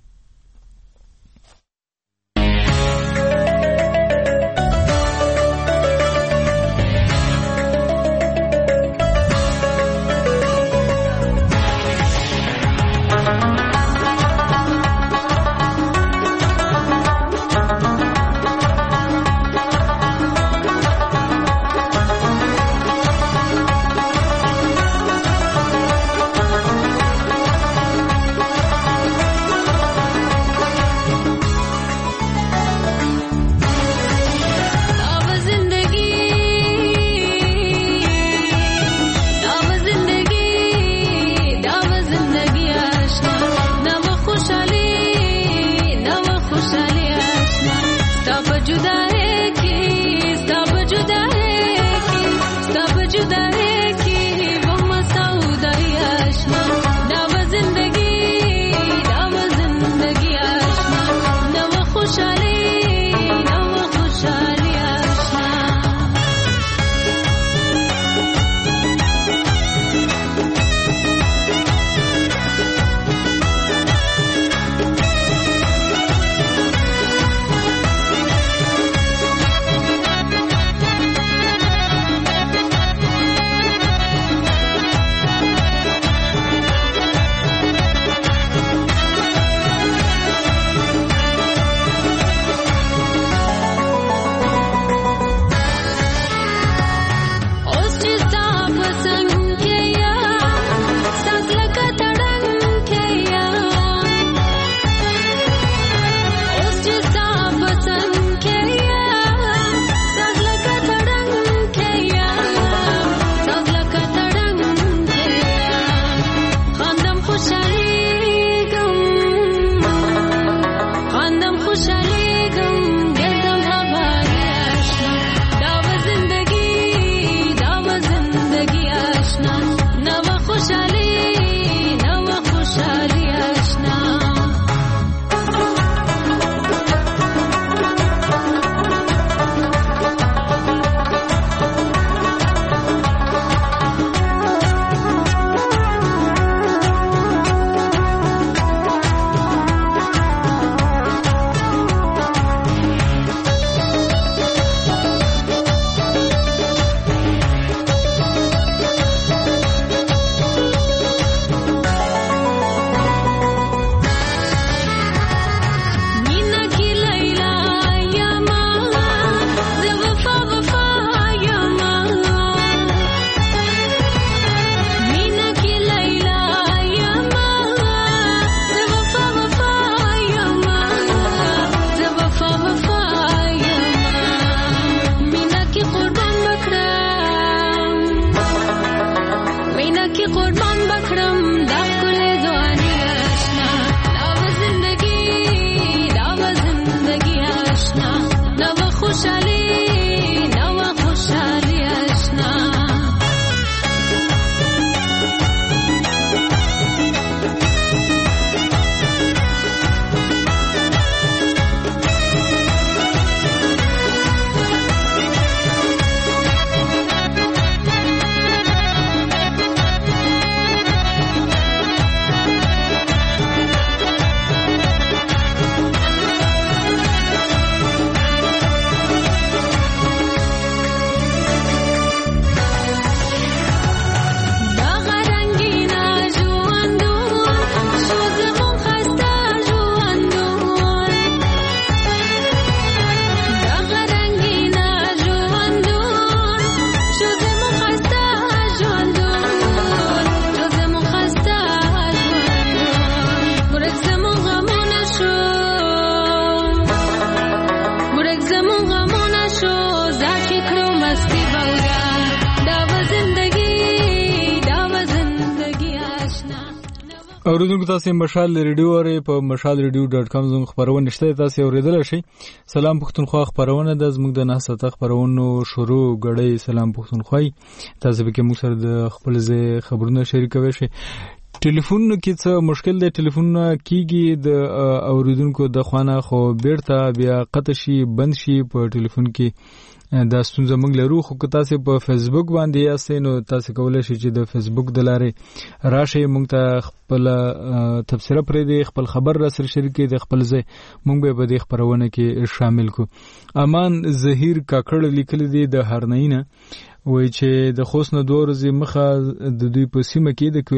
اوریدونکو تاسو مشال ریډیو اورئ په مشال ریډیو ډاټ کام زموږ خبرونه شته تاسو اوریدل شئ. سلام پښتونخوا خبرونه د زموږ د نه ساته خبرونو شروع غړې سلام پښتونخوا تاسو به موږ سره د خپل ځای خبرونه شریکوي شئ. ټلیفون کې څه مشکل دی ټلیفون کیږي د اوریدونکو د خوانه خو بیرته بیا قطع شي بند شي په ټلیفون کې دا ستونزه موږ لرو. خو که تاسو په فیسبوک باندې یاستئ نو تاسو کولای شئ چې د فیسبوک د لارې راشئ موږ ته خپل تبصره پرې دی خپل خبر را سره شریک کړئ د خپل ځای موږ به په دې خبرونه کې شامل کو. امان ظهیر کاکړ لیکل دی د هرنینه وای چې د خوست نه دوه ورځې مخه د دوی په سیمه کې د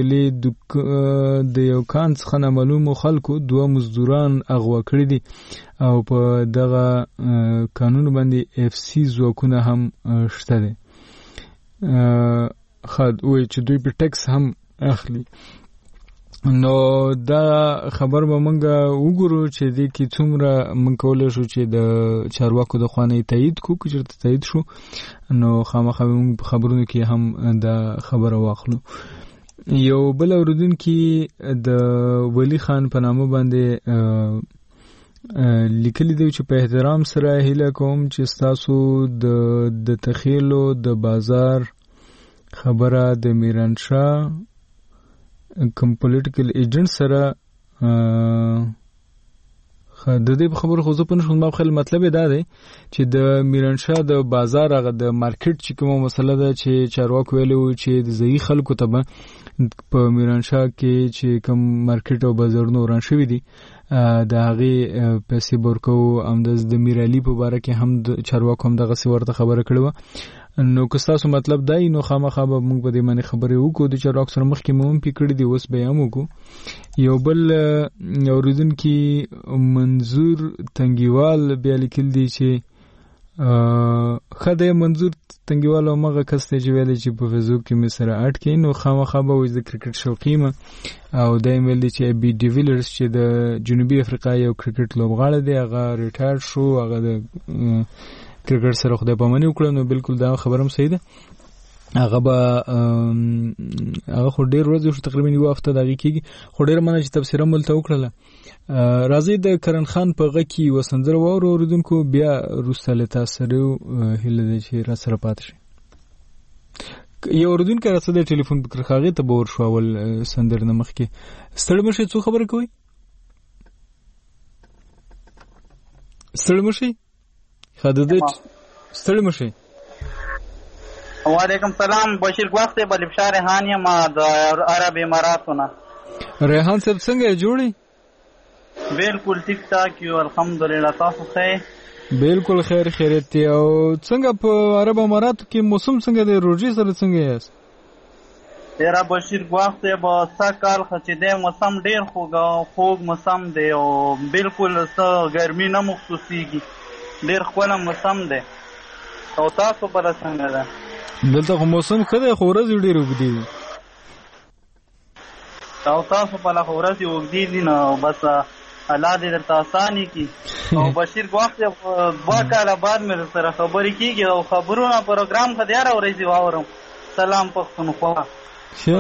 کولې د یو کان څخه معلومو خلکو دوه مزدوران اغوا کړی دي او په دغه قانون باندې اف سی ځواکونه هم شته دي. خد وای چې دوی په ټیکس هم اخلي. نو دا خبر به مونږ وګورو چې د کی څومره مونږ کولای شو چې د چارواکو د خوانې تایید کو چې چرته تایید شو نو خامخا مونږ په خبرونو کې هم دا خبره واخلو. یو بل اوریدونکو د ولی خان په نامه باندې لیکلی دی چې په احترام سره هیله کوم چې تاسو د د تخیلو د بازار خبره د میرانشاه کوم پولیټیکل ایجنټ سره د دې خبرو خو زه په نشم ما خپل مطلب دا دی چې د میرانشاه د بازار هغه د مارکیټ چې کومه مسله ده چې چارواکو ویلو چې د ځای خلکو ته په میرانشاه کې چې کوم مارکیټ او بازارونه وران شوی دي د هغه پیسې ورکو امداز د میرالي په باره کې هم د چارواکو هم دغه څه ورته خبره کړې و. نو که تاسو مطلب دی نو خامخا به موږ په دې باندې خبرې وکړو د چارواکو سره مخکې مو هم پکړې دي اوس به هم وکړو. یو بل اوریدونکو منظور تنګیوال بیا لیکل دي چې خدای منظور تنګیوال او مغه کسته چې ویل چې په فیسبوک کې مې سره اټ کې نو خامخا به وځ د کرکټ شوقي ما او دایم ویل چې بي ډیویلرز چې د جنوبي افریقا یو کرکټ لوبغاړی دی هغه ریټایر شو هغه د کرکټ سره خدای پامنی وکړه نو بالکل دا خبرم صحیح ده. هغه به هغه خو ډیر ورځې شو تقریبا یو هفته دغه کېږي خو ډیر مننه چې تفسیر ملته وکړله. راځي د کرن خان په غکی وسندره وورو اوریدونکو بیا روساله تاسو هله دې چې را سره پات شي. یو اوریدونکو راځي د ټلیفون په کرخاغه ته بور شو ول سندر نه مخ کې ستړي مشه څو خبر کوي ستړي مشه خدادت ستړي مشه. وعلیکم سلام بشیر ګوخت بلبشار ریحان یم د عرب اماراتونه. ریحان صاحب څنګه جوړی؟ بالکل ټیک ټاک یو الحمدلله تاسو ښه؟ بالکل خیر خیریت دی. او څنګه په عرب اماراتو کې موسم څنګه دی روزي سره څنګه یاست؟ تیرا بشیر ګوخت به سکال خچې دی موسم ډیر خوږ خوږ موسم دی او بالکل څه ګرمي نه محسوسیږي ډیر ښکلی موسم دی. او تاسو په څنګه ده؟ دلته خو موسم ښه دی خو ورځې ډېرې اوږدې دي. او تاسو په لا ورځې اوږدې دي نو بس الله دې درته اساني کړي. او بشیر ګوخت دوه کاله بعد مې سره خبرې کېږي او خبرونه پروګرام ښه دی هره ورځ واورم. سلام پښتونخوا.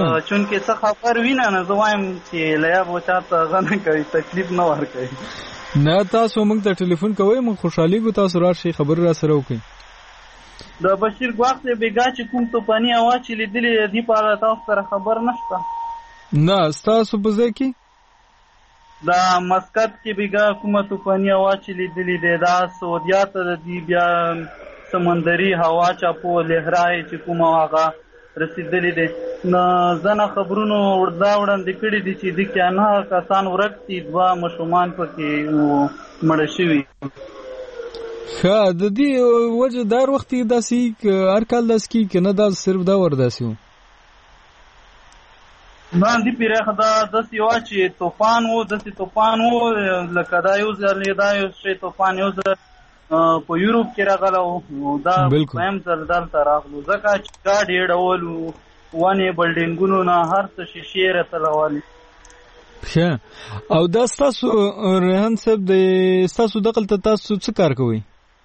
چونکې څه خبر وي نه نو زه وایم چې له یابو چاته هغه نه کوي تکلیف نه ورکوي. نه تاسو موږ ته ټلیفون کوئ، موږ خوشحالېږو تاسو راشئ خبرې را سره وکړئ. د بشیر ګواښ صاحب بیګا چې کوم توپاني هوا چې لیدلې دي په اړه تاسو سره خبر نشته؟ نه ستاسو په ځای کې دا مسقط کې بیګا کومه توپاني هوا چې لیدلې دی دا سعودیا ته د دې بیا سمندري هوا چاپو لهرای چې کومه هغه رسیدلې دی. نو ځنه خبرونو وردا وړاندې کړي دي چې د کې نه کسان ورک دي، دوه ماشومان پکې مړه شوي. ښه د دې وجه دار وخت داسې هر کال داسې کېږي که نه دا صرف دا ور داسې و؟ باندې پیرخه دا داسې وه چې طوفان و، داسې طوفان و لکه دا یو ځل دا یو شی طوفان یو ځل په یوروپ کې راغلی و، دا دویم ځل دلته راغلو ځکه چې ګاډ یې ډول و، ونې بلډینګونو نه هر څه شیشې راتلولې. ښه او دا ستاسو ریحان صاحب د ستاسو دغلته تاسو څه کار کوئ؟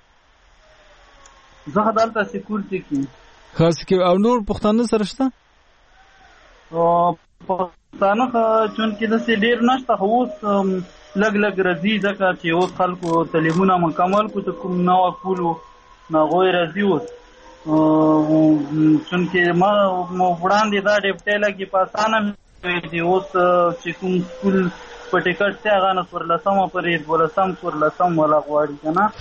زه دلته سکیورټي کې. ښه او نور پښتانه سره شته؟ پښتانه چونکې داسې ډېر نشته، خو اوس لږ لږ راځي ځکه چې اوس خلکو تعلیمونه مکمل کړو چې کوم نوی پول و نو هغوی راځي اوس. چونکې ما وړاندې دا ډیپټۍ لګي په اسانه مې اوس چې کوم سکول په ټیکټ دی هغه نه څوارلسمه پورې دولسم څوارلسم والا غواړي که نه،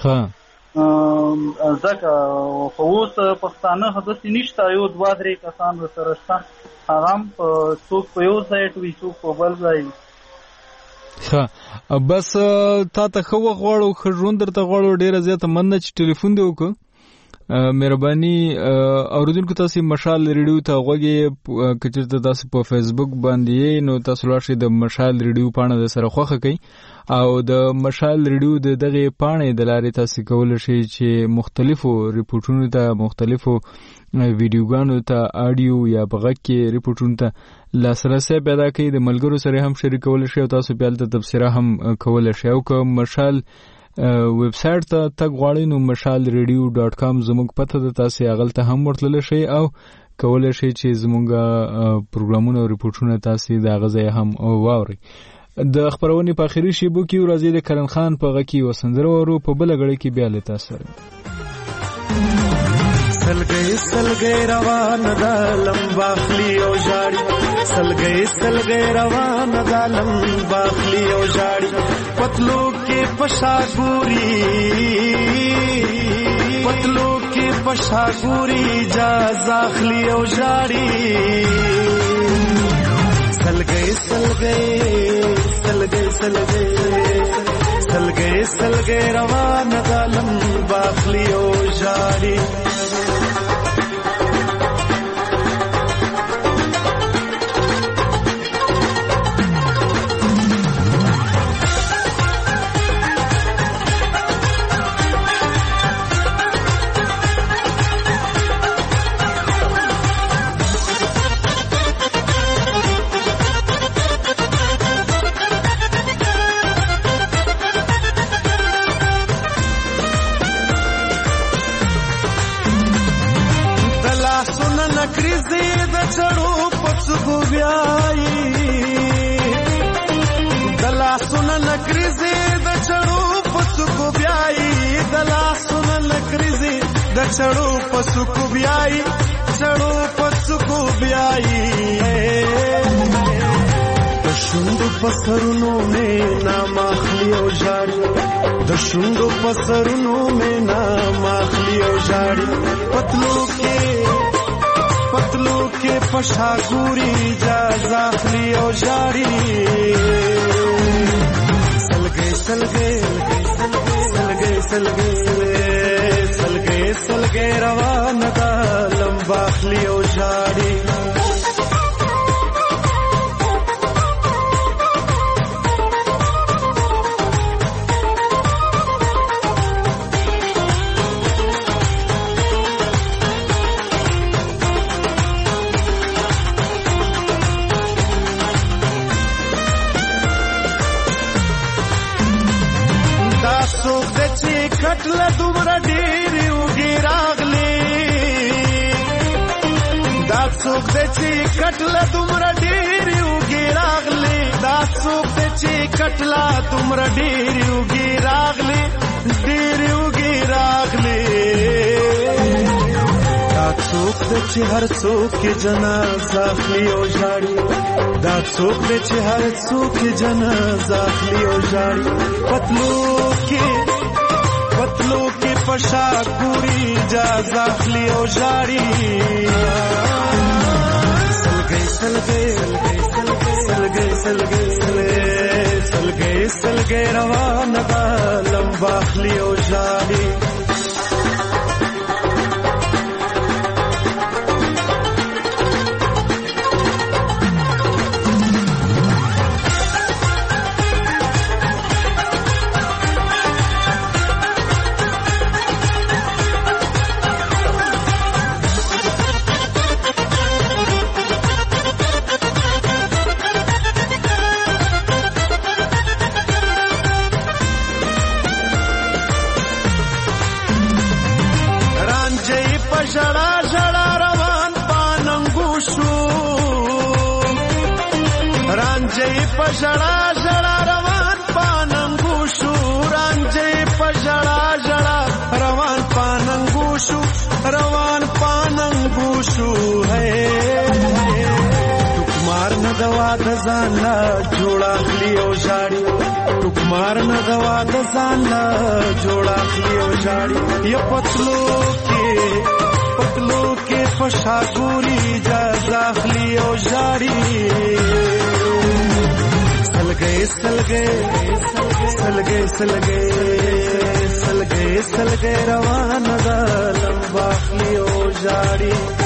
ځکه خو اوس پښتانه داسې نشته، یو دوه درې کسان ورسره شته، هغه هم څوک په یو سایډ وي څوک په بل ځای وي. ښه بس تا ته ښه وخت غواړو، ښه ژوند درته غواړو، ډېره زیاته مننه چې ټلیفون دې وکړو. مهرباني اوریدونکو تاسو مشال ریډیو ته غوږ یې که چېرته تاسو په فیسبوک باندې یې نو تاسو لاړ شئ د مشال ریډیو پاڼه د سره خوښه کړئ او د مشال ریډیو د دغې پاڼې د لارې تاسو کولی شئ چې مختلفو ریپورټونو ته، مختلفو ویډیوګانو ته، آډیو یا په غږ کې ریپورټونو ته لاسرسی پیدا کړئ، د ملګرو سره هم شریکولی شئ او تاسو بیا هلته تبصره هم کولی شئ. او که مشال ویب سایټ ته تګ غواړئ نو مشال ریډیو ډاټ کام زموږ پته ده، تاسو هغلته هم ورتللی شئ او کولی شئ چې زموږ پروګرامونه او ریپورټونه تاسو د هغه ځای هم واورئ. د خپرونې په اخري شیبو کې راځي د کرن خان په غږ کې یوه سندره واورو، په بله ګړۍ کې بیا له تاسو سره. سلګي سلګي روان د لمباخلی او جاړي، سلګي سلګي روان د لمباخلی او جاړي، پتلو کې پشاګوري پتلو کې پشاګوري جا زاخلی او جاړي، سلګي سلګي سلګي سلګي سلګي سلګي روان د لمباخلی او جاړي. چړو پڅګو بیاي دلا سن نکرزي د چړو پڅګو بیاي دلا سن نکرزي د چړو پڅګو بیاي چړو پڅګو بیاي د شوند پسرونو مې نام اخلي او جاړي، د شوند پسرونو مې نام اخلي او جاړي، پتلو کې پتلو کې پشاګوري جا زاخلی او جاړي، سلګي سلګي سلګي سلګي سلګي سلګي روان دا لمباخلی او جاړي. کټله دومره ډېرې اوږې راغلې، دا څوک دی چې کټله دومره ډېرې اوږې راغلې، دا څوک څوک چې کټلا تمره ډېر یوګي راغلي ډېر یوګي راغلي دا څوک چې هر څوک جنازه اخلي او ژاړي دا څوک چې هر څوک جنازه اخلي او ژاړي پتلو کې پتلو کې پشا ګوري جازه اخلي او ژاړي سلګي سلګي سلګي سلګي سلګي سلګي روان دا لمبا اخلي او ژاړي ژړا ژړا روان پاننګو شو رانجې په ژړا ژړا روان پاننګو شو رانجې په ژړا ژړا روان پاننګو شو روان پاننګو شو ہے ټکمار نه دوا د ځان لا جوړا خلی او ژاړي ټکمار نه دوا د ځان لا جوړا خلی او ژاړي یا پتلو کې پتلو کې پشا ګوري جا داخلي او ژاړي سلګي سلګي سلګي سلګي سلګي سلګي روان ده لمبا خلی او ژاړي